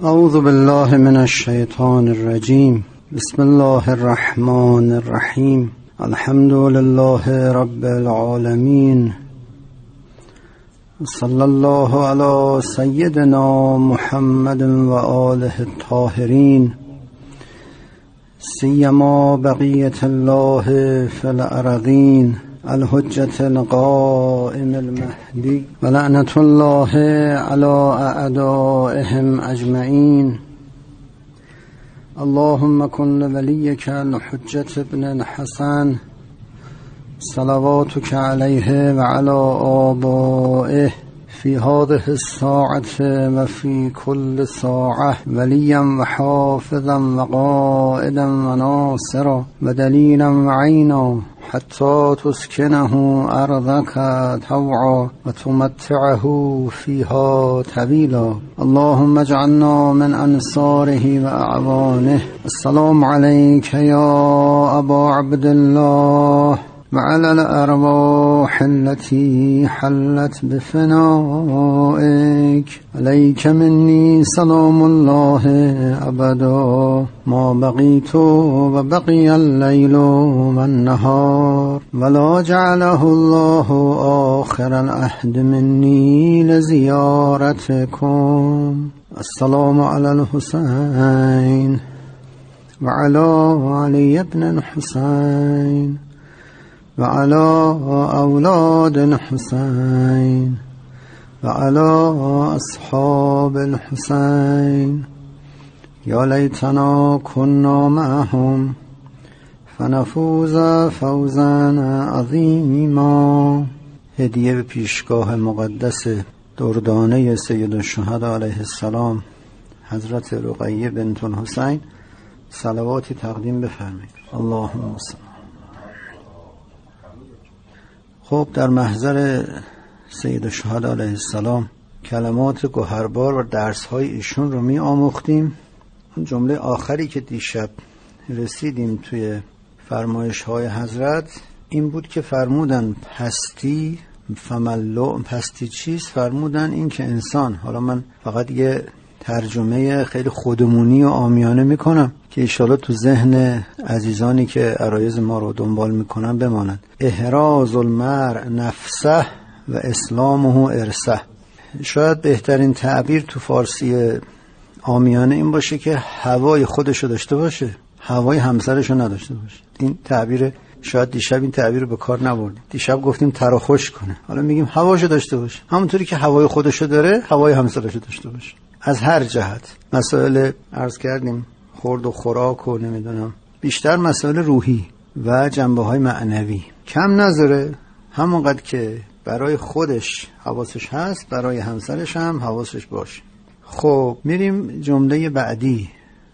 اعوذ بالله من الشیطان الرجیم. بسم الله الرحمن الرحیم. الحمد لله رب العالمین. صلی الله علی سیدنا محمد و آله الطاهرین، سیما بقیة الله فی الارضین، الحجة القائم المهدی و لعنة الله علی اعدائهم اجمعین. اللهم کن لولیک الحجة ابن الحسن صلواتك علیه و علی آبائه فی هذه الساعة و فی کل ساعة ولیا و حافظا و قائدا و ناصرا و دلیلا و عینا حتی تسکنه ارضك طوعا و تمتعه فیها طویلا. اللهم اجعلنا من انصاره و اعوانه. السلام علیک یا ابا عبدالله و علی الارواح التي حلت بفنائك. عليك مني سلام الله ابدا ما بقيت و بقي الليل والنهار ولا جعله الله آخر العهد مني لزيارتكم. السلام على الحسين وعلى علي بن الحسين وعلى أولاد الحسين وعلى أصحاب الحسين. يا ليتنا كنا معهم فنفوز فوزا عظيما. هدیه به پیشگاه مقدس دردانه سید الشهدا علیه السلام حضرت رقیه بنت الحسین صلواتی تقدیم بفرمایید. اللهم صل. خب در محضر سید الشهدا علیه السلام کلمات گوهربار و درس‌های ایشون رو می آموختیم. اون جمله آخری که دیشب رسیدیم توی فرمایش‌های حضرت این بود که فرمودن پستی فملو، پستی چیست؟ فرمودن این که انسان، حالا من فقط یه ترجمه خیلی خودمونی و عامیانه میکنم که انشالله تو ذهن عزیزانی که عرایض ما رو دنبال میکنن بمانند. احراز المرء نفسه و اسلامه ارثه. شاید بهترین تعبیر تو فارسی عامیانه این باشه که هوای خودشو داشته باشه، هوای همسرشو نداشته باشه. این تعبیر شاید دیشب این تعبیر رو به کار نبردیم. دیشب گفتیم تر و خوش کنه، حالا میگیم هواشو داشته باشه. همونطوری که هوای خودشو داره هوای همسرشو داشته باشه. از هر جهت مسائل عرض کردیم، خورد و خوراک و نمیدونم، بیشتر مسائل روحی و جنبه‌های معنوی کم نذاره. همونقدر که برای خودش حواسش هست برای همسرش هم حواسش باشه. خب میریم جمله بعدی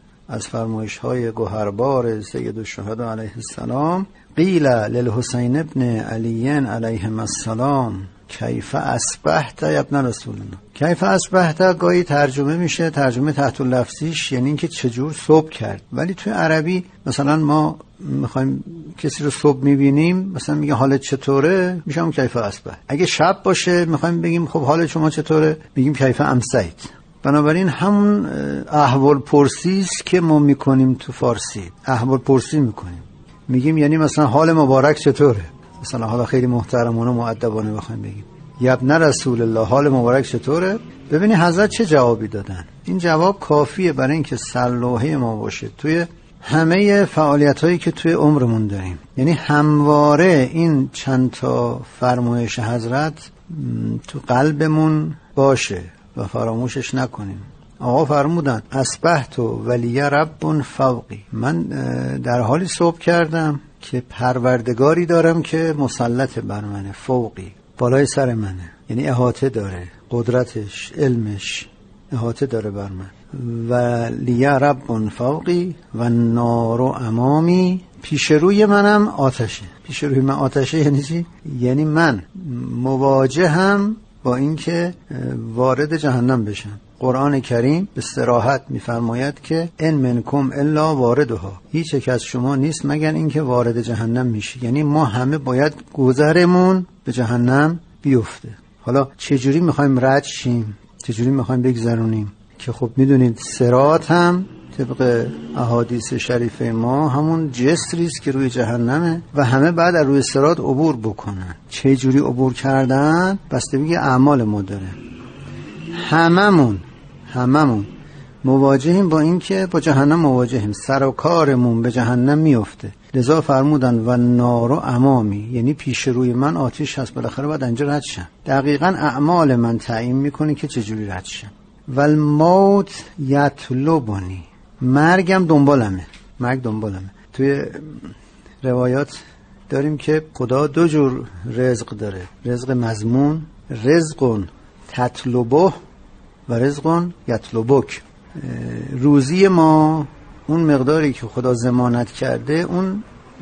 از فرمایش‌های گوهربار سید الشهدا علیه السلام. قیل للحسین ابن علی علیهم السلام کیف اصبحت یا ابن رسول الله. کیف اصبحت گاهی ترجمه میشه، ترجمه تحت لفظیش یعنی اینکه چجور صبح کرد، ولی توی عربی مثلا ما میخوایم کسی رو صبح میبینیم مثلا میگه حالت چطوره، میشم کیف اصبحت. اگه شب باشه میخوایم بگیم خب حالت شما چطوره، میگیم کیف امسیت. بنابراین همون احوال پرسی است که ما میکنیم تو فارسی، احوال پرسی میکنیم، میگیم یعنی مثلا حال مبارک چطوره، مثلا حالا خیلی محترمانه و مؤدبانه بخوایم بگیم یا ابن رسول الله حال مبارک چطوره. ببینی حضرت چه جوابی دادن. این جواب کافیه برای اینکه سرلوحه ما باشه توی همه فعالیتایی که توی عمرمون داریم. یعنی همواره این چند تا فرمایش حضرت تو قلبمون باشه و فراموشش نکنیم. آقا فرمودن اصبحت ولی رب فوقی، من در حالی صبح کردم که پروردگاری دارم که مسلط بر منه، فوقی بالای سر منه، یعنی احاطه داره، قدرتش علمش احاطه داره بر من. و لیا رب فوقی و نار امامی، پیش روی منم آتشه. پیش روی من آتشه یعنی چی؟ یعنی من مواجهم با اینکه وارد جهنم بشم. قرآن کریم به صراحت می‌فرماید که ان منکم الا واردها، هیچ یک از شما نیست مگر اینکه وارد جهنم میشه. یعنی ما همه باید گذرمون به جهنم بیفته. حالا چجوری می‌خوایم رد شیم، چجوری می‌خوایم بگذرونیم؟ که خب میدونید صراط هم طبق احادیث شریفه ما همون جسری است که روی جهنمه و همه بعد از روی صراط عبور بکنن. چه جوری عبور کردن بستگی اعمال ما داره. هممون مواجهیم با این که با جهنم مواجهیم، سر و کارمون به جهنم میفته. لذا فرمودن و نار و امامی، یعنی پیش روی من آتش هست، بالاخره باید اینجا رد شم. دقیقاً اعمال من تعیین میکنه که چجوری رد شم. و الموت یطلبنی، مرگ دنبالمه. توی روایات داریم که خدا دو جور رزق داره، رزق مضمون، رزق تطلبه و رزق یطلبک. روزی ما اون مقداری که خدا ضمانت کرده اون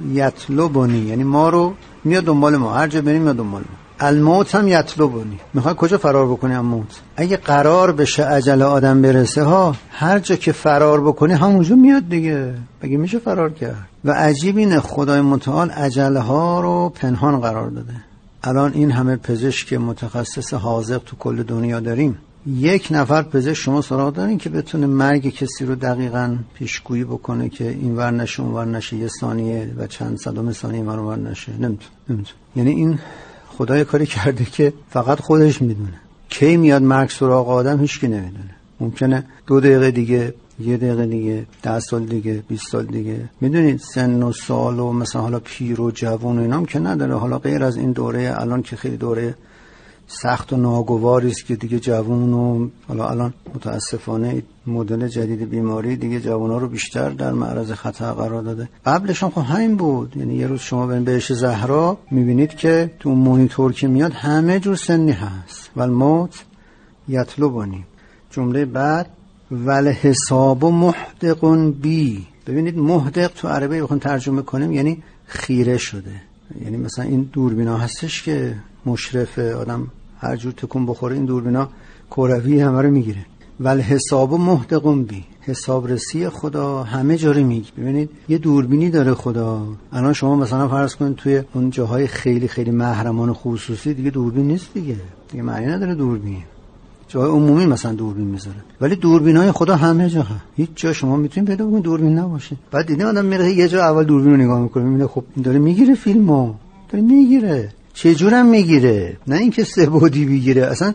یطلبنی، یعنی ما رو میاد دنبال ما، هر جا بریم میاد دنبال ما. الموت هم یطلبنی، میخوای کجا فرار بکنی از موت؟ اگه قرار بشه اجل آدم برسه ها، هر جا که فرار بکنی همونجا میاد دیگه، مگه میشه فرار کرد؟ و عجیب اینه خدای متعال اجل ها رو پنهان قرار داده. الان این همه پزشک متخصص حاذق تو کل دنیا داریم، یک نفر پزشک شما سراغ دارین که بتونه مرگ کسی رو دقیقاً پیشگویی بکنه که این ور نشه اون ور نشه، یه ثانیه و چند صدم ثانیه این ور نشه؟ نمیتونه. یعنی این خدای کاری کرده که فقط خودش میدونه کی میاد مرگ سراغ آدم، هیچ کی نمیدونه. ممکنه 2 دقیقه دیگه، 1 دقیقه دیگه، 10 سال دیگه، 20 سال دیگه. میدونید سن و سال و مثلا حالا پیر و جوان و اینام که نداره. حالا غیر از این دوره الان که خیلی دوره سخت و ناگواری است که دیگه جوان و حالا الان متاسفانه مدل جدید بیماری دیگه جوانا رو بیشتر در معرض خطر قرار داده. قبلش هم خب همین بود. یعنی یه روز شما برین بهش زهرا میبینید که تو مونیتور که میاد همه جور سنی هست. والموت یطلبنی. جمله بعد ول حساب محدق بی. ببینید محدق تو عربی بخوام ترجمه کنیم یعنی خیره شده. یعنی مثلا این دوربینا هستش که مشرف آدم هر جور تکون بخوره این دوربینا کروی همه رو میگیره. ول حساب محدق بی، حسابرسی خدا همه جا رو میگه. ببینید یه دوربینی داره خدا. الان شما مثلا فرض کنید توی اون جاهای خیلی خیلی محرمان خصوصی دیگه دوربین نیست دیگه معنی نداره دوربین. جای عمومی مثلا دوربین میذاره، ولی دوربینای خدا همه جا هست. هیچ جا شما میتونید پیدا کنید دوربین نباشه. بعد دیدین آدم میره یه جا اول دوربین رو نگاه میکنه، میبینه خب این داره میگیره فیلمو، داره میگیره. چه جورم میگیره؟ نه اینکه سه بعدی بگیره، اصلا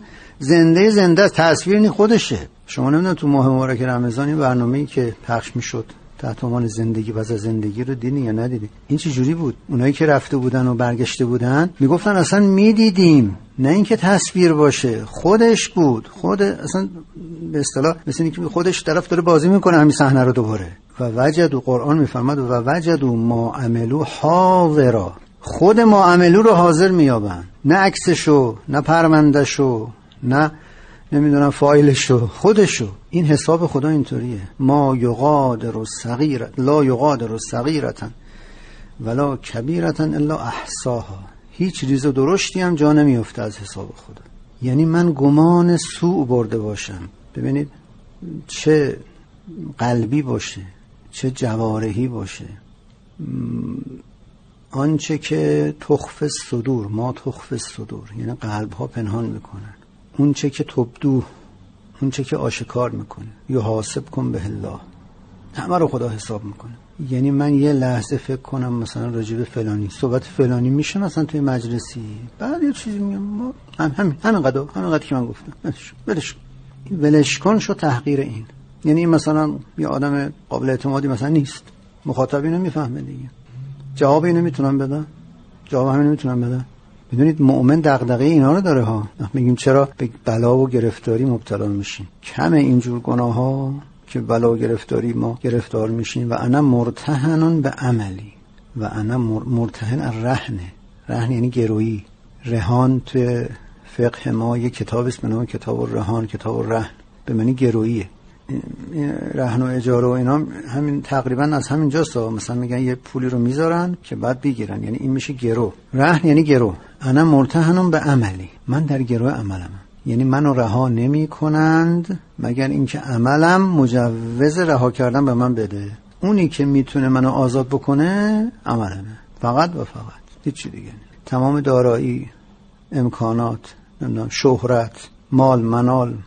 زنده تصویر نی خودشه. شما نمیدونم تو ماه مبارک رمضان این برنامه‌ای که پخش میشد تحت عنوان زندگی پس از زندگی رو دیدین یا ندیدین؟ این چه جوری بود؟ اونایی که رفته بودن و برگشته بودن میگفتن اصلا میدیدیم، نه اینکه تصویر باشه، خودش بود. خود اصلا به اصطلاح مثل اینکه خودش طرف داره بازی میکنه همین صحنه رو دوباره. و وجدوا، قرآن میفرماد و وجدوا ما عملوا حاضرا، خود ما عملو رو حاضر میابن، نه عکسشو، نه پروندهشو، نه نمیدونم فایلشو، خودشو. این حساب خدا اینطوریه. ما یغادر الصغیرة لا یغادر الصغیرة ولا کبیرة الا احصاها. هیچ ریز و درشتی هم جا نمیفته از حساب خدا. یعنی من گمان سوء برده باشم، ببینید چه قلبی باشه چه جوارحی باشه، آنچه که تخفی صدور، ما تخفی صدور یعنی قلب ها پنهان میکنن، اون چه که تبدو، اون چه که آشکار میکنه، یحاسب کن به الله، همه رو خدا حساب میکنه. یعنی من یه لحظه فکر کنم مثلا راجع به فلانی صحبت فلانی میشه مثلا توی مجلسی، بعد یه چیزی میگم ما همینقدر که من گفتم ولش کن شو تحقیر این. یعنی مثلا یه آدم قابل اعتمادی مثلا نیست، مخاطب اینو میفهمه دیگه، جواب اینو میتونم بدم، جواب همین نمیتونم بدم. بدونید مؤمن دغدغه اینا رو داره ها. میگیم چرا به بلا و گرفتاری مبتلا میشیم؟ کم اینجور گناه ها که بلا و گرفتاری ما گرفتار میشیم. و انا مرتهن به عملی و انا مرتهن الرهن. رهن یعنی گرویی. رهان توی فقه ما یک کتاب است به نام کتاب الرهان، کتاب الرهن به معنی گروییه. رهن و اجاره و اینا همین تقریبا از همین جاست. مثلا میگن یه پولی رو میذارن که بعد بگیرن، یعنی این میشه گرو. رهن یعنی گرو. انا مرتهنم به عملی، من در گرو عملم، یعنی منو رها نمی کنند مگر اینکه عملم مجوز رها کردن به من بده. اونی که میتونه منو آزاد بکنه عملمه، فقط و فقط، هیچ دیگه نه. تمام دارایی، امکانات، شهرت، مال، منال،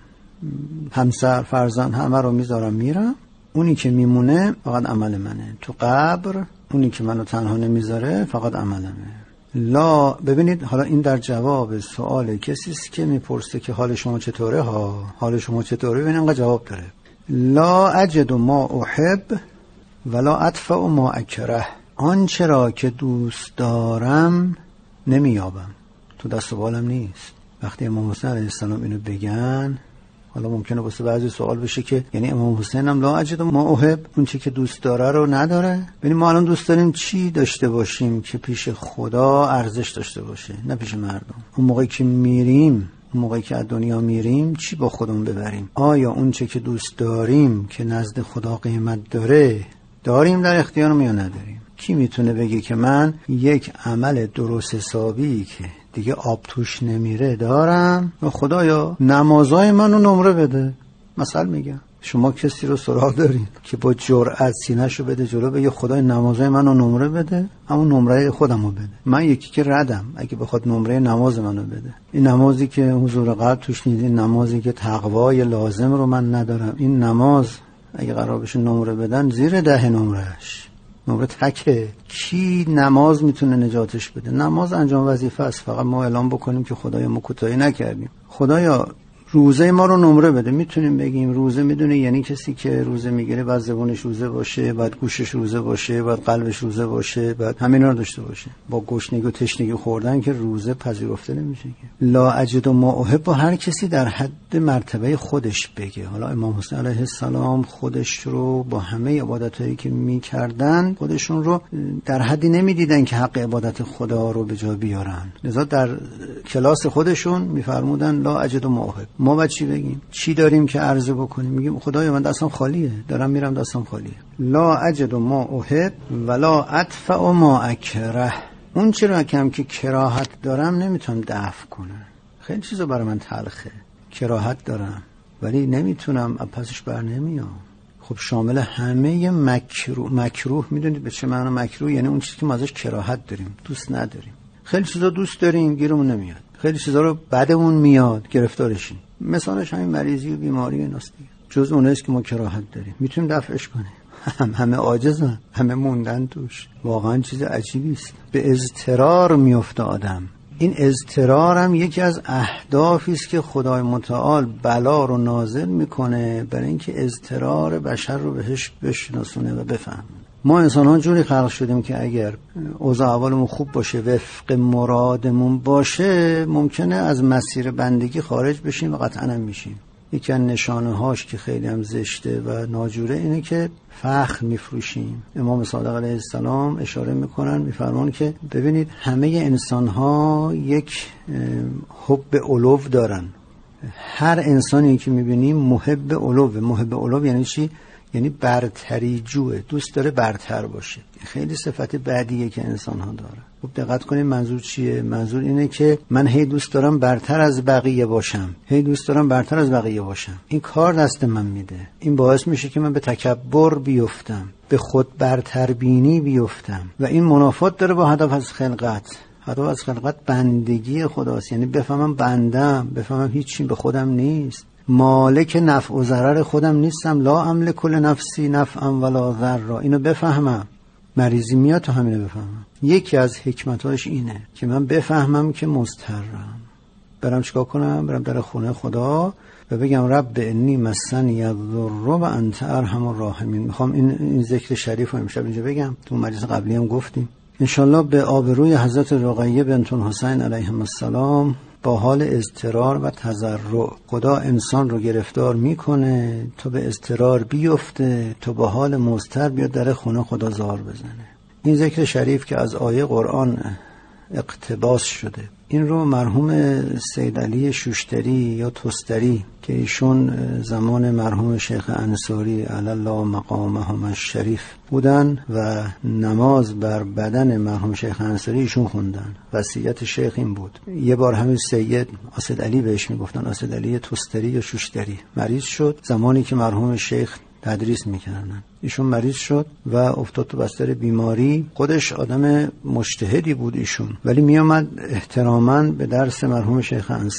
همسر، فرزند، همه رو میذارم میرم، اونی که میمونه فقط عمل منه. تو قبر اونی که منو تنها نمیذاره فقط عملمه. لا، ببینید حالا این در جواب سوال کسی است که میپرسه که حال شما چطوره حال شما چطوره، ببین انقدر جواب داره. لا اجد ما احب ولا ادفع ما اکره، آنچه را که دوست دارم نمییابم، تو دست و بالم نیست. وقتی امام حسین علیه السلام اینو بگن، حالا ممکنه واسه بعضی سوال بشه که یعنی امام حسین هم لا اجد ما احب، اون چی که دوست داره رو نداره. ببین ما الان دوست داریم چی داشته باشیم که پیش خدا ارزش داشته باشه، نه پیش مردم. اون موقعی که میریم، اون موقعی که از دنیا میریم، چی با خودمون ببریم؟ آیا اون چی که دوست داریم که نزد خدا قیمت داریم در اختیارم یا نداریم؟ کی میتونه بگه که من یک عمل درست حسابی که دیگه آب توش نمیره دارم و خدایا نمازای منو نمره بده؟ مثلا میگم شما کسی رو سراغ دارین که با جرأت سینه‌شو بده جلو بگه خدای نمازای منو نمره بده، همون نمره خودمو بده. من یکی که ردم اگه بخواد نمره نماز منو بده، این نمازی که حضور قلب توش نیست، این نمازی که تقوای لازم رو من ندارم، این نماز اگه قرار بشه نمره بدن زیر 10 نمرهش، نمره تکه. کی نماز میتونه نجاتش بده؟ نماز انجام وظیفه است، فقط ما اعلام بکنیم که خدایا ما کوتاهی نکردیم، خدایا روزه ما رو نمره بده. میتونیم بگیم روزه میدونه یعنی کسی که روزه میگیره بعد زبونش روزه باشه، بعد گوشش روزه باشه، بعد قلبش روزه باشه، بعد همینا رو داشته باشه. با گشنگی و تشنگی خوردن که روزه پذیرفته نمیشه. که لا اجد ما احب با هر کسی در حد مرتبه خودش بگه. حالا امام حسین علیه السلام خودش رو با همه عبادتایی که میکردن خودشون رو در حدی نمیدیدن که حق عبادت خدا رو به جا بیارن، لذا در کلاس خودشون میفرمودن لا اجد ما احب. ما باید چی بگیم؟ چی داریم که عرضه بکنیم؟ میگیم خدایا من دستم خالیه، دارم میرم دستم خالیه. لا اجد ما احب ولا ادفع ما اکره، اون چرا کم که کراهت دارم نمیتونم دفع کنم. خیلی چیزا برای من تلخه، کراهت دارم ولی نمیتونم پسش بر نمیام. خب شامل همه مکروه میدونید به چه معنی مکروه؟ یعنی اون چیزی که ما ازش کراهت داریم، دوست نداریم. خیلی چیزا دوست داریم گیرمون نمیاد، خیلی چیزا رو بعدمون میاد گرفتارشیم. مثالش همین مریضی و بیماری و ایناست دیگه. جز اوناییست که ما کراهت داریم میتونیم دفعش کنیم. همه عاجزن، همه موندن توش. واقعا چیز عجیبی است. به اضطرار میفته آدم. این اضطرار هم یکی از اهدافی است که خدای متعال بلا رو نازل میکنه برای اینکه اضطرار بشر رو بهش بشناسونه و بفهمه. ما انسان ها جوری خلق شدیم که اگر اوضاع احوالمون خوب باشه، وفق مرادمون باشه، ممکنه از مسیر بندگی خارج بشیم و قطعا میشیم. یکی از نشانه هاش که خیلی هم زشته و ناجوره اینه که فخر میفروشیم. امام صادق علیه السلام اشاره میکنن، میفرمان که ببینید همه انسان ها یک حب علو دارن. هر انسانی که میبینیم محب علو یعنی چی؟ یعنی برتری جوه، دوست داره برتر باشه. خیلی صفت بعدیه که انسان ها داره. خب دقت کنید منظور چیه؟ منظور اینه که من هی دوست دارم برتر از بقیه باشم، این کار دست من میده. این باعث میشه که من به تکبر بیفتم، به خود برتربینی بیفتم و این منافات داره با هدف از خلقت. هدف از خلقت بندگی خداست، یعنی بفهمم بندم، بفهمم هیچی به خودم نیست، مالک نفع و ضرر خودم نیستم، لا املک لنفسی نفعا ولا ضرا. اینو بفهمم. مریضی میاد تا همینو بفهمم. یکی از حکمتاش اینه که من بفهمم که مضطرم. برم چیکار کنم؟ برم در خونه خدا و بگم رب انی مسنی الضر و انت ارحم الراحمین. میخوام این ذکر شریف رو امشب اینجا بگم. تو مجلس قبلی هم گفتیم. انشالله به آبروی حضرت رقیه بنت حسین علیهم السلام با حال اضطرار و تضرع خدا انسان رو گرفتار میکنه تا به اضطرار بیفته، تا با حال مضطر بیاد در خونه خدا زار بزنه. این ذکر شریف که از آیه قرآن اقتباس شده، این رو مرحوم سید علی شوشتری یا تستری که ایشون زمان مرحوم شیخ انصاری علی الله مقامهم الشریف بودن و نماز بر بدن مرحوم شیخ انصاری ایشون خوندن. وصیت شیخ این بود. یه بار همین سید اسد علی بهش میگفتن، اسد علی تستری یا شوشتری، مریض شد زمانی که مرحوم شیخ تدریس میکردن. ایشون مریض شد و افتاد تو بستر بیماری. خودش آدم مجتهدی بود ایشون، ولی میامد احتراما به درس مرحوم شیخ انصاری.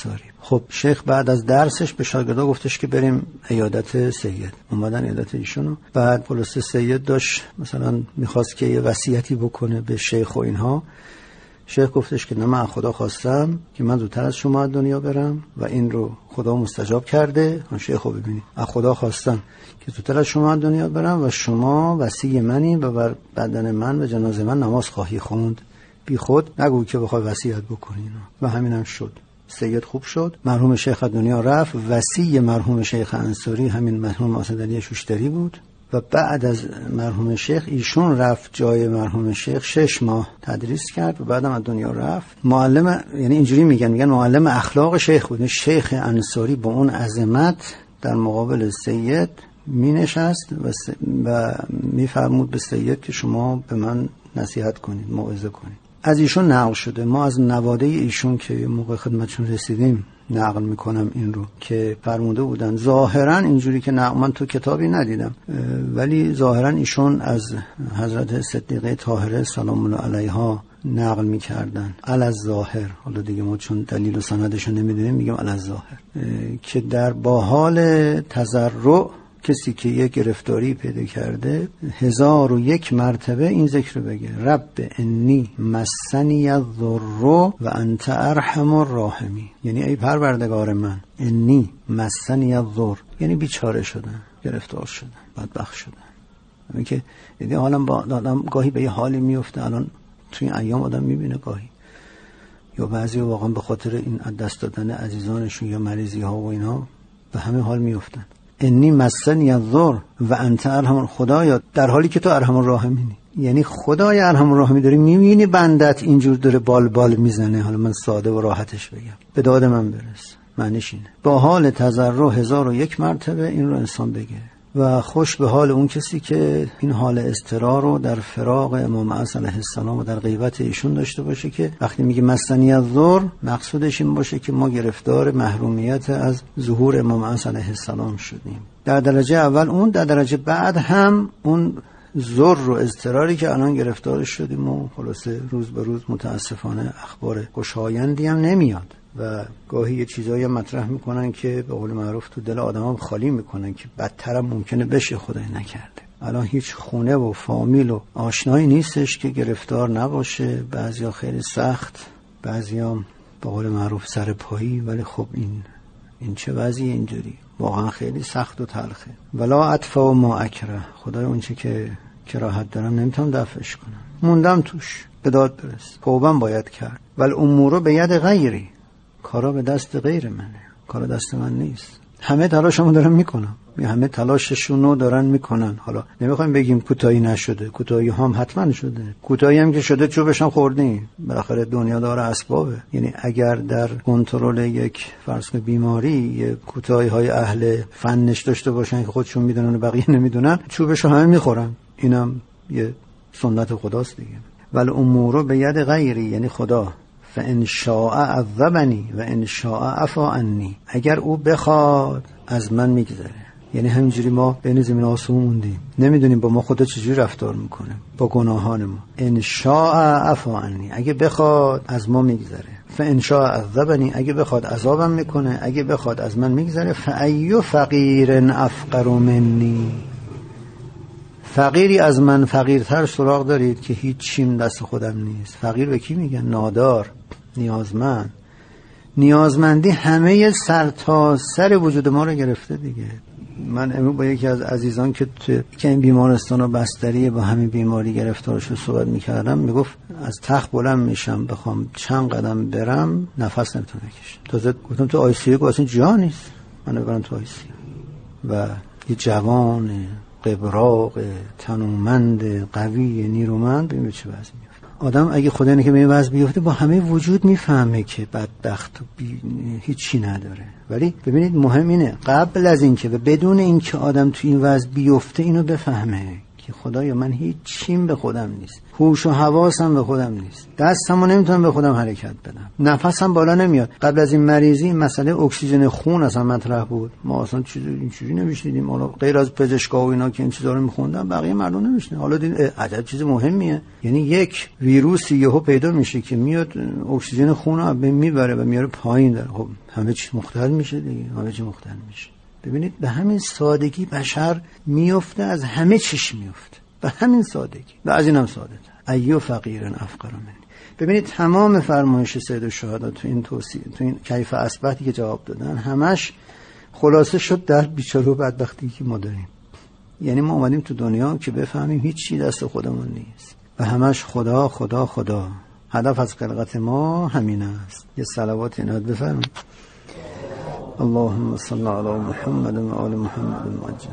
خب شیخ بعد از درسش به شاگردا گفتش که بریم عیادت سید. اومدن عیادت ایشونو. بعد خلاص سید داشت مثلا میخواست که یه وصیتی بکنه به شیخ و اینها. شیخ گفتش که نه، من خدا خواستم که من زودتر از شما دنیا برم و این رو خدا مستجاب کرده. شیخ رو ببینید، از خدا خواستم که زودتر از شما دنیا برم و شما وصی منی و بر بدن من و جنازه من نماز خواهی خوند. بی خود نگو که بخوای وصیت بکنی. و همینم شد. سید خوب شد، مرحوم شیخ دنیا رفت. وصی مرحوم شیخ انصاری همین مرحوم اسدعلی شوشتری بود و بعد از مرحوم شیخ ایشون رفت جای مرحوم شیخ 6 ماه تدریس کرد و بعدم از دنیا رفت. معلم، یعنی اینجوری میگن معلم اخلاق شیخ بود. شیخ انصاری با اون عظمت در مقابل سید می نشست و می فرمود به سید که شما به من نصیحت کنید، موعظه کنید. از ایشون نقل شده. ما از نواده ایشون که موقع خدمتشون رسیدیم نقل میکنم این رو که فرموده بودن. ظاهرا اینجوری که من تو کتابی ندیدم، ولی ظاهرا ایشون از حضرت صدیقه طاهره سلام الله علیها نقل میکردن الظاهر. حالا دیگه ما چون دلیل و سندشو نمیدونیم میگیم الظاهر، که در با حال تضرع کسی که یک گرفتاری پیدا کرده 1001 مرتبه این ذکر بگه: رب انی مسنی الضر و انت ارحم الراحمین. یعنی ای پروردگار من، انی مسنی الضر یعنی بیچاره شدن، گرفتار شدن، بدبخت شدن. یعنی که دیدی حالا با آدم گاهی به یه حالی میفته، الان توی این ایام آدم میبینه گاهی یا بعضی واقعا به خاطر این از دست دادن عزیزانشون یا مریضی ها و اینا به همه حال میفتن. انی مسنی الضر و انت ارحم، خدایا در حالی که تو ارحم الراحمینی. یعنی خدای ارحم الراحمین داری میبینی بندت اینجور داره بال میزنه. حالا من ساده و راحتش بگم، به داد من برس. معنیش اینه با حال تضرع 1001 مرتبه این رو انسان بگه و خوش به حال اون کسی که این حال اضطرار رو در فراق امام عصر علیه السلام و در غیبت ایشون داشته باشه، که وقتی میگه مسنی الضر مقصودش این باشه که ما گرفتار محرومیت از ظهور امام عصر علیه السلام شدیم. در درجه اول اون، در درجه بعد هم اون ضر و اضطراری که الان گرفتار شدیم و خلاصه روز به روز متاسفانه اخبار خوشایندی هم نمیاد و گاهی یه چیزایی مطرح میکنن که به قول معروف تو دل آدم‌ها خالی میکنن که بدتر هم ممکنه بشه، خدای نکرده. الان هیچ خونه و فامیل و آشنایی نیستش که گرفتار نباشه. بعضیا خیلی سخت، بعضیا به قول معروف سر پایی. ولی خب این چه وضعیه اینجوری؟ واقعا خیلی سخت و تلخه. ولا ادفع ما اکره، خدای اون چه که کراهت دارم نمیتونم دفعش کنم، موندم توش، به داد برس. توبم باید کرد. ول امور به ید غیری، کارا به دست غیر منه، کارا دست من نیست. همه تلاشمو دارن میکنم، همه تلاششونو دارن میکنن. حالا نمیخوایم بگیم کوتاهی نشده، کوتاهی هم حتما شده. کوتاهی هم که شده چوبش هم خوردیم. بالاخره دنیا داره اسبابه. یعنی اگر در کنترل یک فرض بیماری یک کوتاهی های اهل فنش داشته باشن که خودشون میدونن و بقیه نمیدونن، چوبشو همه میخورن. اینم یه سنت خداست دیگه. ول امور به ید غیری، یعنی خدا. فان شاء عذبنی و ان شاء عفا عنی، اگر او بخواد از من میگذره. یعنی همینجوری ما بین زمین و آسمون موندیم، نمیدونیم با ما خدا چجوری رفتار میکنه با گناهان ما. ان شاء عفا عنی، اگه بخواد از ما میگذره. فان شاء عذبنی، اگه بخواد عذابم میکنه، اگه بخواد از من میگذره. فای فقیر افقر منی، فقیری از من فقیرتر سراغ دارید که هیچ چیم دست خودم نیست. فقیر به کی میگن؟ نادار، نیازمند. نیازمندی همه سر تا سر وجود ما رو گرفته دیگه. من امروز با یکی از عزیزان که این بیمارستان و بستری با همین بیماری گرفتار شد صحبت میکردم، میگفت از تخت بلند میشم بخوام چند قدم برم نفس نمیتونم بکشم. تازه گفتم تو آی سی یو اصلا جا نیست، من ببرم تو آی سی یو. و یه جوان قبراق تنومند قوی نیرومند ببین چه وضعی میفته. آدم اگه خدا اینه که به این وضع بیفته با همه وجود میفهمه که بدبخت و هیچی نداره. ولی ببینید مهم اینه قبل از این که و بدون این که آدم تو این وضع بیفته اینو بفهمه که خدایا من هیچ چیم به خودم نیست، هوش و حواسم به خودم نیست، دستمو نمیتونم به خودم حرکت بدم، نفسم بالا نمیاد. قبل از این مریضی مسئله اکسیژن خون اصلا مطرح بود، ما اصلا اینجوری نمیشنیدیم، حالا غیر از پزشکا و اینا که این چیزا رو میخوندن بقیه مردم نمیشنن. حالا دید عجب چیز مهمیه، یعنی یک ویروسی یهو پیدا میشه که میاد اکسیژن خون رو میبره و میاره پایین داره. خب همه چی مختل میشه دیگه، همه چی مختل میشه. ببینید به همین سادگی بشر میفته، از همه چیش میفته به همین سادگی و از اینم ساده تر. ایو فقیرن افقر منی. ببینید تمام فرمایش سید الشهدا تو این توصیه، تو این کیف اصبحتی که جواب دادن، همش خلاصه شد در بیچاره و بدبختی که ما داریم. یعنی ما اومدیم تو دنیا که بفهمیم هیچ چیز دست خودمون نیست و همش خدا خدا خدا. هدف از خلقت ما همین است. یه صلوات اینات بفرمایید. اللهم صل علی محمد و آل محمد المعجل.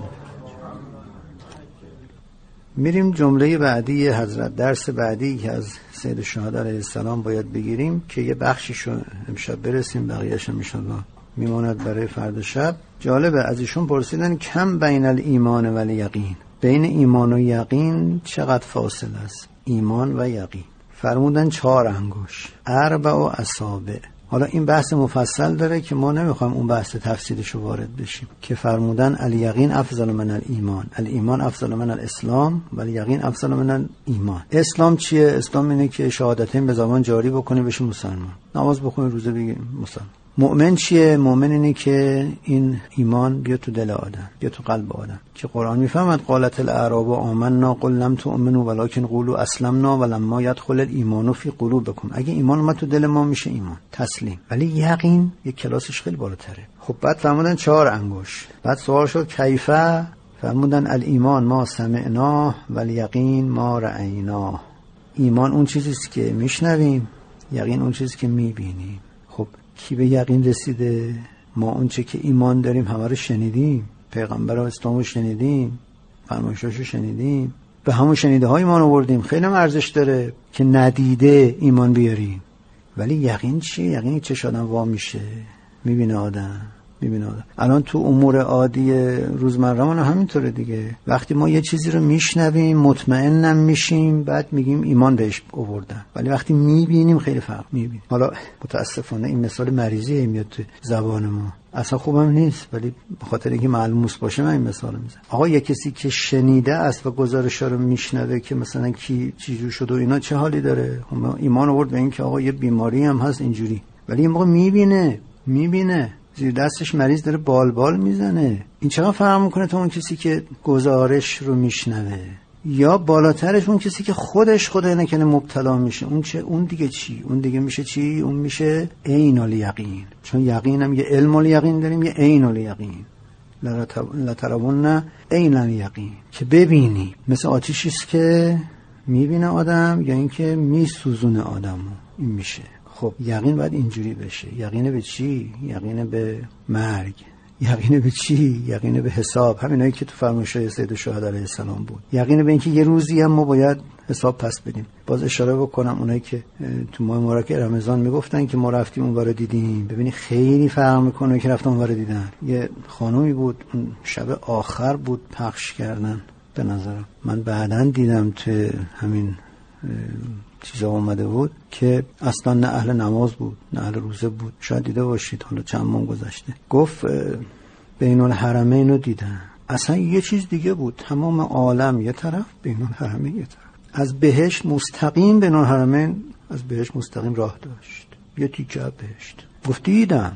میریم جمله بعدی حضرت، درس بعدی که از سید الشهدا علیه السلام باید بگیریم که یه بخشیشو امشب برسیم، بقیه‌اش ان شاءالله میماند برای فردا شب. جالبه از ایشون پرسیدن کم بین الایمان و الیقین، بین ایمان و یقین چقدر فاصله است؟ ایمان و یقین فرمودن 4 انگشت، 4 اصابع. حالا این بحث مفصل داره که ما نمیخوایم اون بحث تفصیلشو وارد بشیم، که فرمودن الیقین افضل من الایمان، الایمان افضل من الاسلام و الیقین افضل من الایمان. اسلام چیه؟ اسلام اینه که شهادتین به زبان جاری بکنی بشی مسلمان، نماز بخونی روزه بگیری مسلمان. مؤمن چیه؟ مؤمن اینه که این ایمان بیا تو دل آدم، بیا تو قلب آدم، که قرآن میفهمد قالت الاعراب آمنا قل لم تؤمنوا ولکن قولوا اسلمنا ولما يدخل الايمان فی قلوبکم. اگه ایمان اومد تو دل ما میشه ایمان، تسلیم. ولی یقین یک کلاسش خیلی بالاتره. خب بعد فرمودن 4 انگشت. بعد سوال شد کیفه؟ فرمودن الایمان ما سمعنا والیقین ما رأینا. ایمان اون چیزیست که میشنویم، یقین اون چیزی که میبینیم. خب کی به یقین رسیده؟ ما اون چه که ایمان داریم همه رو شنیدیم، پیغمبر اسلام رو شنیدیم، فرمایشاشو شنیدیم، به همون شنیده های ایمان آوردیم. خیلی هم ارزش داره که ندیده ایمان بیاریم. ولی یقین چیه؟ یقین چه آدم وا میشه، میبینه آدم. الان تو امور عادی روزمره‌مون همینطوره دیگه. وقتی ما یه چیزی رو میشنویم مطمئنم میشیم، بعد میگیم ایمان بهش آوردم، ولی وقتی میبینیم خیلی فرق میبینیم. حالا متاسفانه این مثال مریضیه میاد تو زبان ما، اصلا خوبم نیست، ولی به خاطر اینکه ملموس باشه من این مثال میزنم. آقا یه کسی که شنیده است و گزارشا رو میشنوه که مثلا کی چیزی شد و اینا، چه حالی داره؟ ایمان آورد به این که آقا یه بیماری هم هست اینجوری، ولی این موقع میبینه زیر دستش مریض داره بال میزنه. این چقدر فرق میکنه تا اون کسی که گزارش رو میشنوه، یا بالاترش اون کسی که خودش خدای نکنه مبتلا میشه. اون دیگه چی؟ اون دیگه میشه چی؟ اون میشه عین الیقین. چون یقین هم یه علم الیقین داریم، یه عین الیقین. لترون عین الیقین، که ببینی مثل آتیشیست که میبینه آدم، یا اینکه میسوزونه آدمو. این میشه. خب یقین باید اینجوری بشه. یقین به چی؟ یقین به مرگ. یقین به چی؟ یقین به حساب. همینایی که تو فرمایش‌های سید الشهدا علیه السلام بود. یقین به اینکه یه روزی هم ما باید حساب پس بدیم. باز اشاره بکنم اونایی که تو ماه مبارک رمضان میگفتن که ما رفتیم اونور رو دیدیم، ببینی خیلی فرق میکنه که رفتن اونور رو دیدن. یه خانومی بود، اون شب آخر بود پخش کردن به نظرم. من بعداً دیدم تو همین چیزا اومده بود که اصلا نه اهل نماز بود نه اهل روزه بود. شاید دیده باشید، حالا چند ماه گذشته. گفت بین الحرمین رو دیدن، اصلا یه چیز دیگه بود. تمام عالم یه طرف، بین الحرمین یه طرف. از بهشت مستقیم بین الحرمین، از بهشت مستقیم راه داشت، یه تیکه بهشت. گفت دیدم.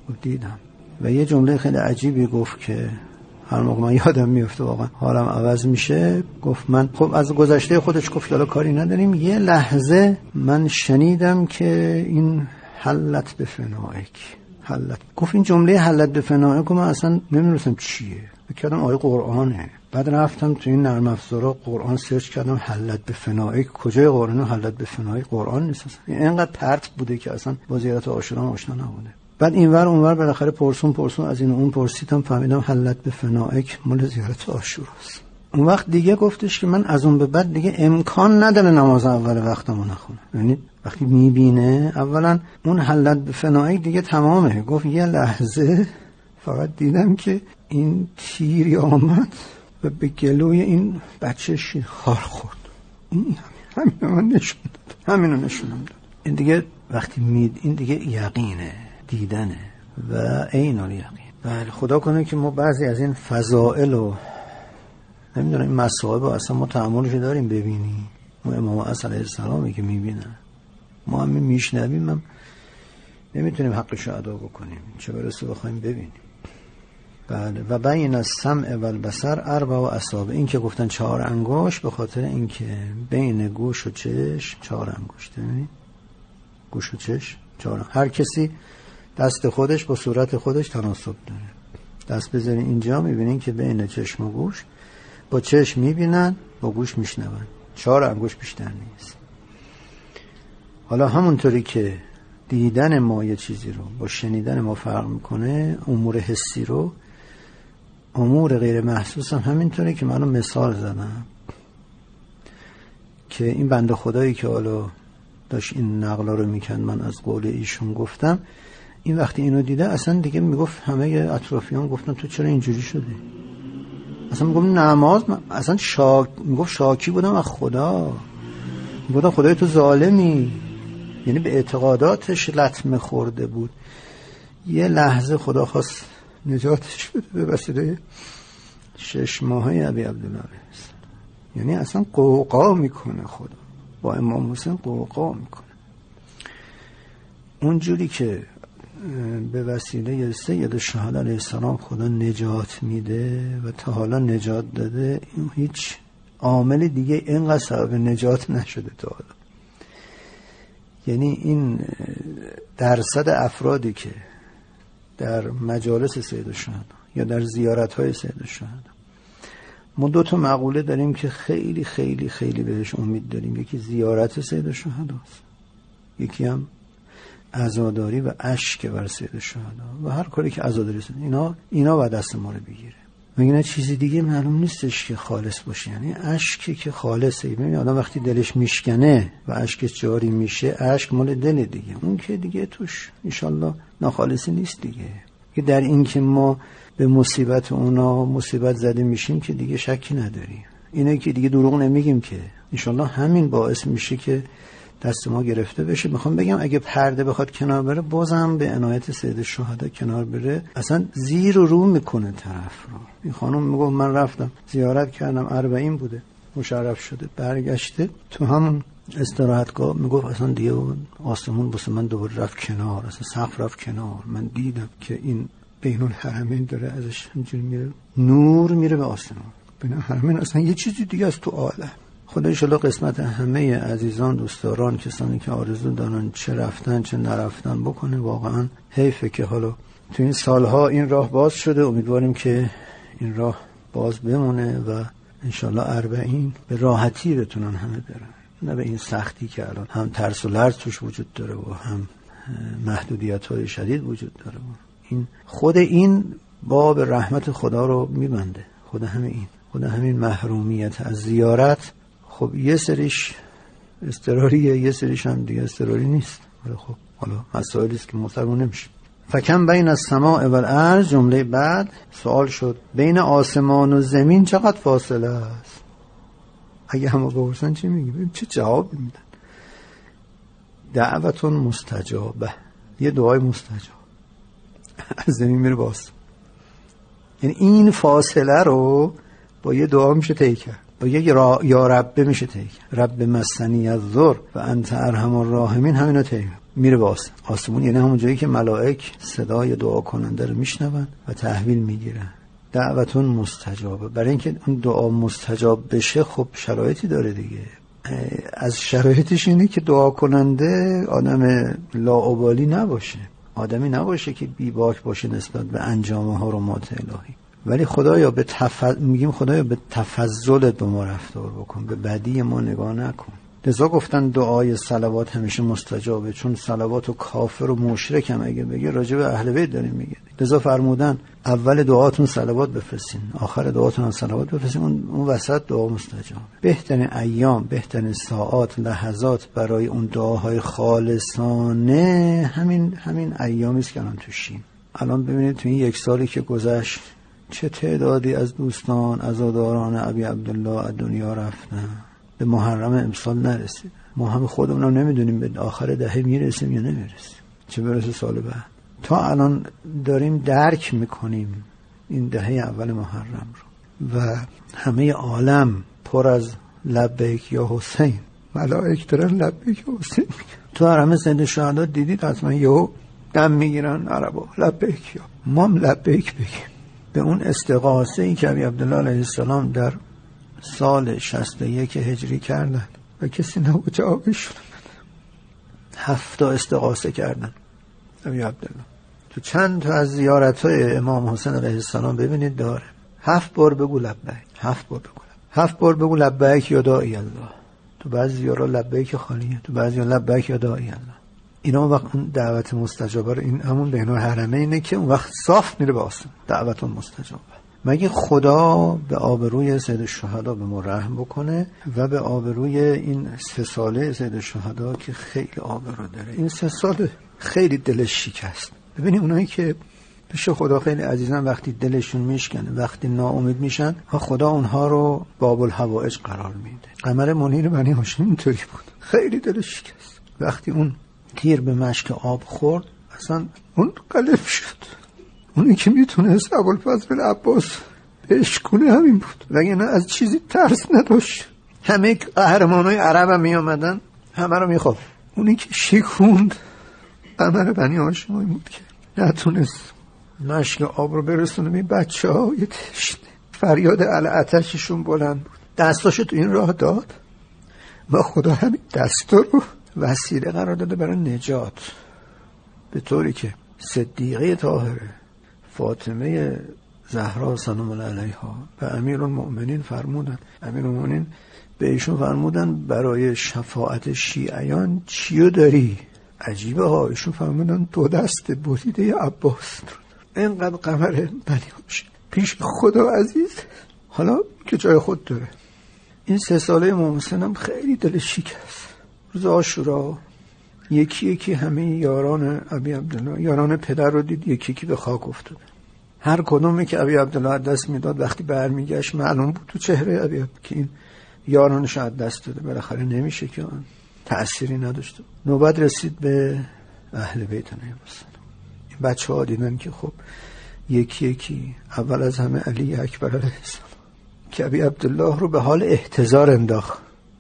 و یه جمله خیلی عجیبی گفت که هر موقع من یادم میفته واقعا حالم عوض میشه. گفت من، خب از گذشته خودش گفت حالا کاری نداریم، یه لحظه من شنیدم که این حلت به فنائک، حلت. گفت این جمله حلت به فنائک من اصلا نمیدونستم چیه، فکر آیه قرآنه. بعد رفتم تو این نرم افزارا قرآن سرچ کردم، حلت به فنائک کجای قرآن؟ حلت به فنائک قرآن نیست اصلا. اینقدر پرت بوده که اصلا با زیارت عاشقان آشنا نبوده. بعد اینور اونور بالاخره پرسون از این اون پرسیدم، فهمیدم حلت به فنائک مال زیارت عاشوراست. اون وقت دیگه گفتش که من از اون به بعد دیگه امکان نداره نماز اول وقتمو نخونم. یعنی وقتی میبینه اولا اون حلت به فنائک دیگه تمامه. گفت یه لحظه فقط دیدم که این تیری آمد و به گلوی این بچه شیر خار خورد. این همینو نشون داد، همینو نشونم داد. این دیگه وقتی این دیگه یقینه، دیدنه و عین الیقین. بله، خدا کنه که ما بعضی از این فضائل و نمیدونم این مصائب اصلا ما تأملش داریم ببینیم. ما امام عصر علیه السلامی که میبینن، ما هم میشنویم، هم نمیتونیم حقش رو ادا بکنیم، چه برسه بخوایم ببینیم. بله، و بین السمع و البصر اربع و اصابع. این که گفتن 4 انگشت به خاطر اینکه بین گوش و چشم 4 انگشت. ببینید گوش و چشم 4، هر کسی دست خودش با صورت خودش تناسب داره. دست بذارین اینجا میبینین که بین چشم و گوش، با چشم میبینن با گوش میشنون، 4 انگشت بیشتر نیست. حالا همونطوری که دیدن ما یه چیزی رو با شنیدن ما فرق میکنه، امور حسی رو، امور غیر محسوس هم همینطوره که من مثال زدم که این بنده خدایی که حالا داشت این نقلا رو میکرد، من از قول ایشون گفتم، این وقتی اینو دیده اصلا دیگه میگفت، همه اطرافیان گفتن تو چرا اینجوری شدی؟ اصلا میگفت نماز، اصلا میگفت شاکی بودم از خدا، میگفتم خدای تو ظالمی، یعنی به اعتقاداتش لطمه خورده بود. یه لحظه خدا خواست نجاتش بده به وسیله 6 ماهه ابی عبدالله علیه السلام. یعنی اصلا قوقا میکنه خدا با امام حسین، قوقا میکنه. اونجوری که به وسیله سید الشهدا علیه السلام خدا نجات میده و تا حالا نجات داده، هیچ عامل دیگه اینقدر سبب نجات نشده تا حالا. یعنی این درصد افرادی که در مجالس سید الشهدا یا در زیارت‌های سید الشهدا، ما 2 مقوله داریم که خیلی خیلی خیلی بهش امید داریم. یکی زیارت سید الشهدا است، یکی هم عزاداری و اشک بر سید الشهدا و هر کاری که عزاداری سید، اینا بعد دست ما رو بگیره. میگن چیزی دیگه معلوم نیستش که خالص باشه، یعنی اشکی که خالصه. ببین آدم وقتی دلش میشکنه و اشکش جاری میشه، اشک مال دل دیگه، اون که دیگه توش انشالله ناخالصی نیست دیگه. که در این که ما به مصیبت اونا مصیبت زده میشیم که دیگه شکی نداریم. اینه که دیگه دروغ نمیگیم که انشالله همین باعث میشه که دست ما گرفته بشه. میخوام بگم اگه پرده بخواد کنار بره، بازم به عنایت سید الشهدا کنار بره، اصلا زیر و رو میکنه طرف رو. این خانم میگه من رفتم زیارت کردم، 40 بوده، مشرف شده، برگشته تو همون استراحتگاه میگفت اصلا دیگه آسمون واسه من دوباره رفت کنار، اصلا سقف رفت کنار. من دیدم که این بین الحرمین داره ازش اینجوری میره، نور میره به آسمان. بین الحرمین اصلا یه چیزی دیگه از تو عالم. خدا انشالله قسمت همه عزیزان، دوستداران، کسانی که آرزو دارن چه رفتن چه نرفتن بکنه. واقعا حیفه که حالا تو این سالها این راه باز شده. امیدواریم که این راه باز بمونه و انشالله 40 به راحتی بتونن همه برن، نه به این سختی که الان هم ترس و لرز توش وجود داره و هم محدودیت‌های شدید وجود داره. این خود این باب رحمت خدا رو میبنده. خود همین محرومیت از زیارت، خب یه سریش اضطراریه، یه سریش هم دیگه اضطراری نیست. خب حالا مسائلی است که مطمئن نمیشه. فکم بین السماء و الارض، جمله بعد سوال شد بین آسمان و زمین چقدر فاصله است؟ اگه همه بپرسن چی میگی؟ ببین چه جواب میدن. دعوتون مستجابه، یه دعای مستجاب از زمین میره به آسمان. یعنی این فاصله رو با یه دعا میشه طی کرد، با یه یا رب میشه طی کرد. رب مسنی الضر و انت ارحم الراحمین، همینا طی میره به آسمون. یعنی همون جایی که ملائک صدای دعا کننده رو میشنون و تحویل میگیرن. دعوتون مستجابه. برای اینکه اون دعا مستجاب بشه خب شرایطی داره دیگه. از شرایطش اینه که دعا کننده آدم لاابالی نباشه، آدمی نباشه که بیباک باشه نسبت به انجام حرمات الهی. ولی خدایا میگیم خدایا به تفضلت به ما رفتار بکن، به بدی ما نگاه نکن. لذا گفتن دعای صلوات همیشه مستجابه، چون صلوات و کافر و مشرک هم اگه بگه راجع به اهل بیت داریم میگه. لذا فرمودن اول دعاتون صلوات بفرستین، آخر دعاتون هم صلوات بفرستین، اون وسط دعا مستجابه. بهترین ایام، بهترین ساعات، لحظات برای اون دعاهای خالصانه همین ایامی است که الان توشیم. الان ببینید تو این 1 سالی که گذشت چه تعدادی از دوستان عزاداران ابی عبدالله از دنیا رفتن، به محرم امسال نرسید. ما هم خودمون رو نمیدونیم به آخر دهه میرسیم یا نمیرسیم، چه برسه سال بعد. تا الان داریم درک میکنیم این دهه اول محرم رو و همه عالم پر از لبیک یا حسین، ملائک دارن لبیک یا حسین. تو حرم سید شهدا دیدید حتما یهو دم میگیرن عربا لبیک، یا ما هم لبیک بگیم به اون استغاثه ای که ابی عبدالله علیه السلام در سال 61 هجری کردن و کسی نبود جوابشون. 7 استغاثه کردن ابی عبدالله. تو چند تا از زیارت‌های امام حسین علیه السلام ببینید داره 7 بار بگو لبیک، 7 بار بگو، 7 بار بگو لبیک یا داعی الله. تو بعضی زیارات لبیک خالیه، تو بعضی لبیک یا داعی الله. اینا وقت اون دعوت مستجابه رو، این همون بین الحرمینه که اون وقت صاف میره به آسمان، دعوت مستجابه. مگه خدا به آبروی سید الشهدا به ما رحم بکنه و به آبروی این 3 ساله سید الشهدا که خیلی آبرو داره. این 3 سال خیلی دلش شکست. ببینید اونایی که پیش خدا خیلی عزیزن وقتی دلشون میشکنه، وقتی ناامید میشن، خدا اونها رو باب الحوائج قرار میده. قمر منیر بنی هاشم اینطوری بود، خیلی دلش شکست. وقتی اون تیر به مشک آب خورد اصلا اون قلب شد. اونی که میتونست ابوالفضل العباس بهش کنه همین بود، وگرنه از چیزی ترس نداشت. همه قهرمانای عرب هم میامدن، همه رو میخواد. اونی که شکوند قمر بنی هاشم این بود که نتونست مشک آب رو برسونه به بچه‌های تشنه. فریاد العطششون بلند بود، دستاشو تو این راه داد و خدا همین دستا رو وسیله قرار داده برای نجات، به طوری که صدیقه طاهره فاطمه زهرا سلام الله علیها و امیرالمؤمنین فرمودن، امیرالمؤمنین به ایشون فرمودن برای شفاعت شیعیان چیو داری؟ عجیبه ها، ایشون فرمودن 2 دست بریده عباس. اینقدر قمر بنی هاشم پیش خدا عزیز، حالا که جای خود داره. این 3 ساله امام حسین هم خیلی دلش شکست. روز عاشورا یکی یکی همه یاران ابی عبدالله، یاران پدر رو دید یکی یکی به خاک افتاد. هر کدومی که ابی عبدالله دست میداد وقتی برمیگشت معلوم بود تو چهره ابی که این یارانش از دست داده، بالاخره نمیشه که آن تأثیری نداشته. نوبت رسید به اهل بیت امام حسین. این بچه‌ها دیدن که خب یکی یکی، اول از همه علی اکبر علیه السلام که ابی عبدالله رو به حال احتضار انداخت،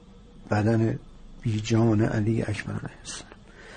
بدن بی جان علی اکبر علیه السلام.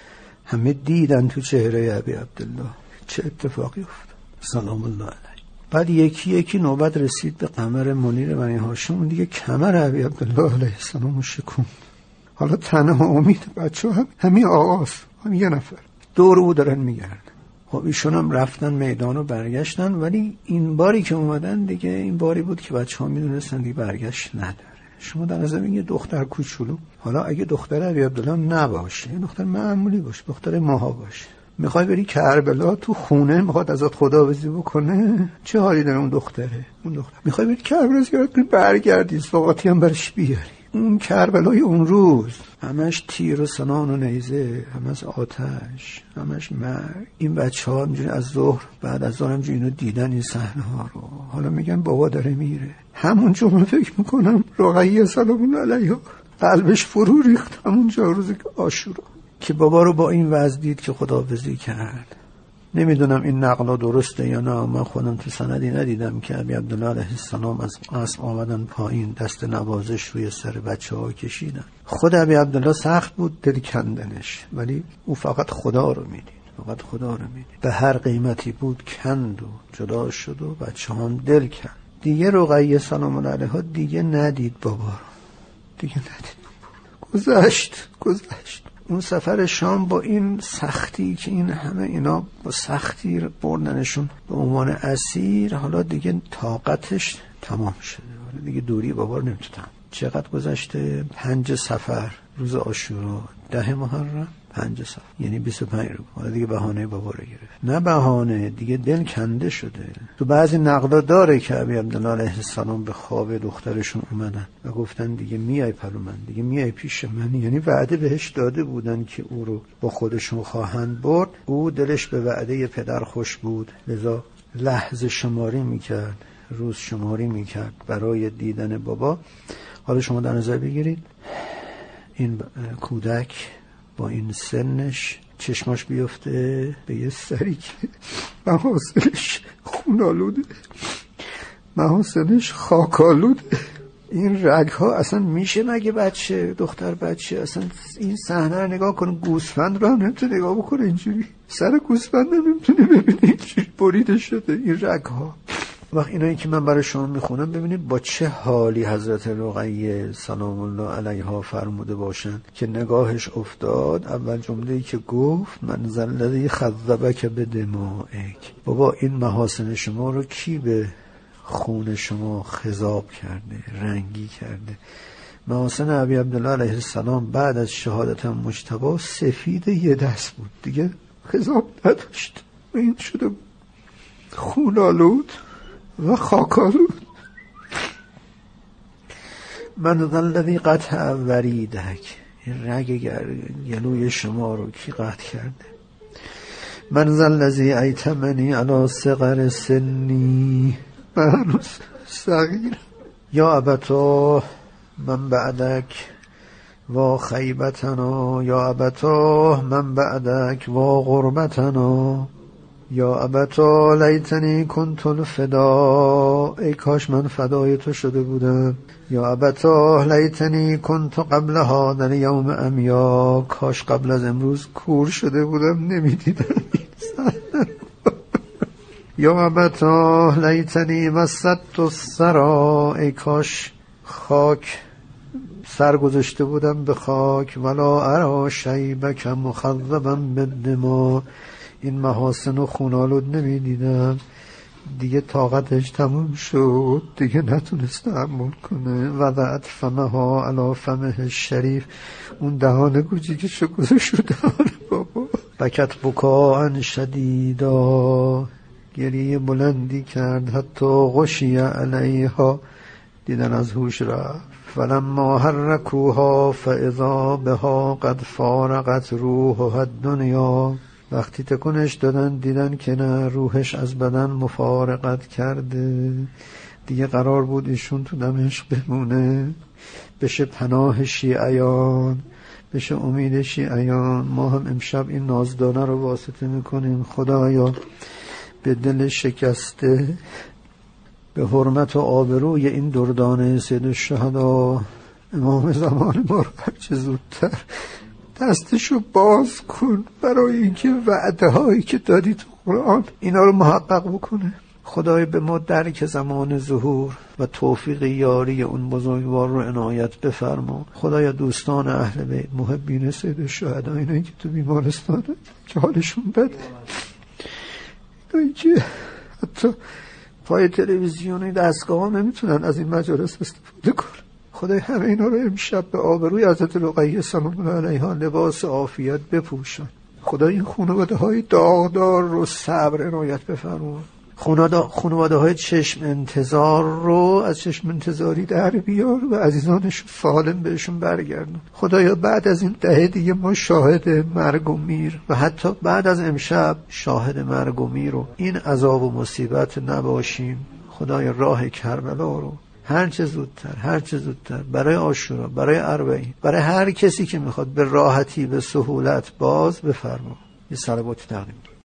همه دیدن تو چهره ابی عبدالله چه اتفاقی افتاد سلام الله علیه. بعد یکی یکی نوبت رسید به قمر منیر بنی هاشم. اون دیگه کمر ابی عبدالله علیه السلام رو شکوند. حالا تنها امید بچه‌ها همین آغاز، هم یه نفر دور او دارن میگردن. خب ایشون هم رفتن میدان و برگشتن، ولی این باری که اومدن دیگه این باری بود که بچه‌ها میدونستن دیگه برگشت نداره. شما در نظر یه دختر کوچولو، حالا اگه دختر ابی عبدالله نباشه، یه دختر معمولی باشه، دختر ماها باشه، میخوای بری کربلا تو خونه، میخواد ازت خداحافظی بکنه، چه حالی داره اون دختره؟ اون دختر میخوای بری کربلا زیارت کنی، برگردی سوغاتی هم برش بیاری. اون کربلای اون روز همش تیر و سنان و نیزه، همش آتش، همش مرگ. این بچه‌ها همجوری از ظهر بعد از ظهر همجوری اینو دیدن این صحنه ها رو، حالا میگن بابا داره میره. همون جمعه فکر میکنم رقیه سلام الله علیها قلبش فرو ریخت، همونجا روز عاشورا که بابا رو با این وضع دید که خداحافظی کرد. نمیدونم این نقلا درسته یا نه، من خودم تو سندی ندیدم که ابی عبدالله علیه السلام از اسب آمدن پایین، دست نوازش روی سر بچه‌ها کشیدن. خود ابی عبدالله سخت بود دل کندنش، ولی او فقط خدا رو میدید، فقط خدا رو میدید. به هر قیمتی بود کند و جدا شد و بچه‌ها هم دل کند. دیگه رقیه سلام الله علیها دیگه ندید بابا رو، دیگه ندید بابا. گذشت. اون سفر شام با این سختی که این همه اینا با سختی بردنشون به عنوان اسیر، حالا دیگه طاقتش تمام شده، دیگه دوری بابا رو نمیتونم. چقدر گذشته؟ 5 صفر روز عاشورا 10 محرم 5 صفر، یعنی 25 روز. حالا دیگه بهانه بابا رو گرفت، نه بهانه دیگه، دل کنده شده. تو بعضی نقلا داره که ابی عبدالله علیه السلام به خواب دخترشون اومدن و گفتن دیگه میای پلو من، دیگه میای پیش من، یعنی وعده بهش داده بودن که او رو با خودشون خواهند برد. او دلش به وعده پدر خوش بود، لذا لحظه شماری میکرد، روز شماری میکرد برای دیدن بابا. حالا شما در نظر بگیرید این کودک با این سنش چشماش بیفته به یه سری که محاسنش خونالوده، محاسنش خاکالوده. این رگها اصلا میشه مگه بچه، دختر بچه اصلا این صحنه رو نگاه کنه، گوسفند رو هم نمیتونه نگاه بکنه اینجوری، سر گوسفند هم نمیتونه ببینه اینجوری بریده شده این رگها. وقت اینایی که من برای شما میخونم ببینید با چه حالی حضرت رقیه سلام الله علیها فرموده باشن که نگاهش افتاد. اول جمله‌ای که گفت من ذلذی خذبک بدمائک، بابا این محاسن شما رو کی به خون شما خضاب کرده، رنگی کرده؟ محاسن ابی عبدالله علیه السلام بعد از شهادت مجتبی سفید یه دست بود دیگه، خضاب نداشت، این شده خون آلود و خاکالود. من ذلذی قطع وریدک، این رگ گلوی شما رو کی قطع کرده؟ من ذلذی ایتمنی علی صغر سنی، من هنوز صغیر. یا ابتا من بعدک و خیبتنا، یا ابتا من بعدک و غربتنا، یا ابتا لیتنی کنت الفدا، ای کاش من فدای تو شده بودم. یا ابتا لیتنی کنت قبل هذا الیوم عمیا، کاش قبل از امروز کور شده بودم نمیدیدم. یا ابتا لیتنی وسطت الثری، ای کاش خاک سر گذاشته بودم به خاک. ولا ارا شیبک مخضبا بالدماء، این محاسن و خونالود نمیدیدم. دیگه طاقتش تموم شد، دیگه نتونست تحمل کنه. وضعت فمها علی فمه الشریف، اون دهان کوچیکشو گذاشت رو دهان بابا. بکت بکاء شدیدا، گریه بلندی کرد. حتی غشی علیها، دیدن از هوش رفت. فلما حرکوها فاذا بها قد فارقت روحها الدنیا، وقتی تکونش دادن دیدن که نه، روحش از بدن مفارقت کرده. دیگه قرار بود ایشون تو دمشق بمونه، بشه پناه شیعیان، بشه امید شیعیان. ما هم امشب این نازدانه رو واسطه میکنیم. خدایا به دل شکسته، به حرمت و آبروی این دردانه سید الشهدا امام زمان ما رو هرچه زودتر دستشو باز کن برای اینکه وعده هایی که دادی تو قرآن اینا رو محقق بکنه. خدای به ما درک زمان ظهور و توفیق یاری اون بزرگوار رو عنایت بفرما. خدایا دوستان اهل بیت، محبین سید الشهدا، اینایی که تو بیمارستانه که حالشون بده، اینایی که حتی پای تلویزیونی دستگاه ها نمیتونن از این مجالس استفاده کنن، خدای همه اینا رو امشب به آبروی حضرت رقیه سلام الله علیها لباس عافیت بپوشن. خدای این خانواده های داغدار رو صبر عنایت بفرما. خانواده های چشم انتظار رو از چشم انتظاری در بیار و عزیزانشون سالم بهشون برگردن. خدایا بعد از این دهه دیگه ما شاهد مرگ و میر و حتی بعد از امشب شاهد مرگ و میر و این عذاب و مصیبت نباشیم. خدایا راه کربلا رو هر چه زودتر برای عاشورا، برای اربعین، برای هر کسی که میخواد به راحتی، به سهولت باز بفرما. یه صلواتی تقدیم